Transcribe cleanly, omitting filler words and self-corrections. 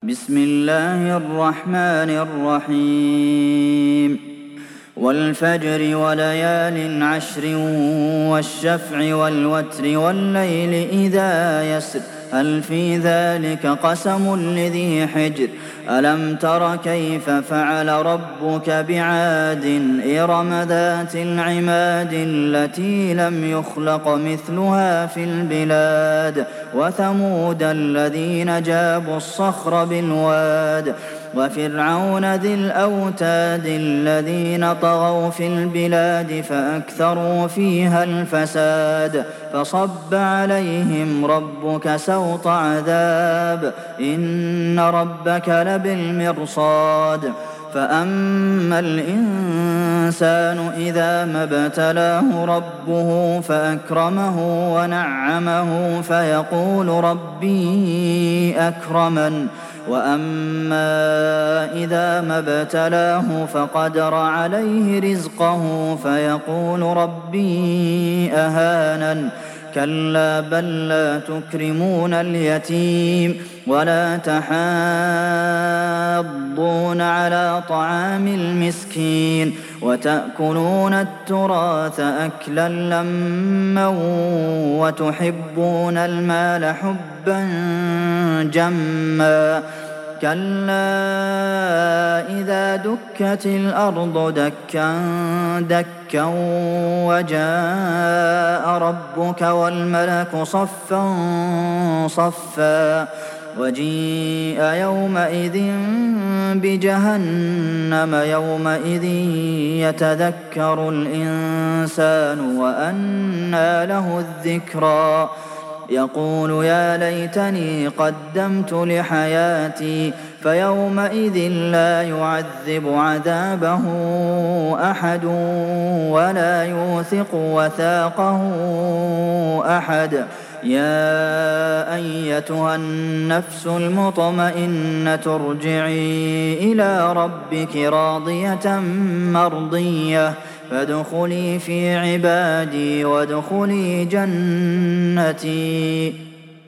بسم الله الرحمن الرحيم والفجر وليال عشر والشفع والوتر والليل إذا يسر هل في ذلك قسم لذي حجر ألم تر كيف فعل ربك بعاد إرم ذات العماد التي لم يخلق مثلها في البلاد وثمود الذين جابوا الصخر بالواد وفرعون ذي الأوتاد الذين طغوا في البلاد فأكثروا فيها الفساد فصب عليهم ربك سوط عذاب إن ربك لبالمرصاد فأما الإنسان إذا ما ابتلاه ربه فأكرمه ونعمه فيقول ربي أكرمن وأما إذا ما ابتلاه فقدر عليه رزقه فيقول ربي أهانن كلا بل لا تكرمون اليتيم ولا تحاضون على طعام المسكين وتأكلون التراث أكلا لما وتحبون المال حبا جما كلا إذا دكت الأرض دكا دكا وجاء ربك والملك صفا صفا وجيء يومئذ بجهنم يومئذ يتذكر الإنسان وأنى له الذكرى يقول يا ليتني قدمت لحياتي فيومئذ لا يعذب عذابه أحد ولا يوثق وثاقه أحد يا أيتها النفس المطمئنة ارجعي إلى ربك راضية مرضية فادخلي في عبادي وادخلي جنتي